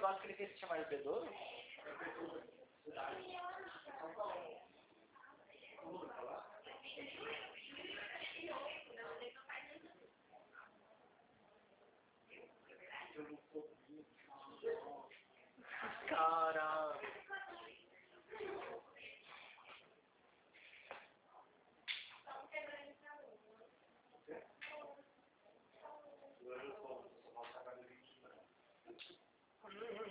acho que ele quer se chamar de Bedouro. Cara.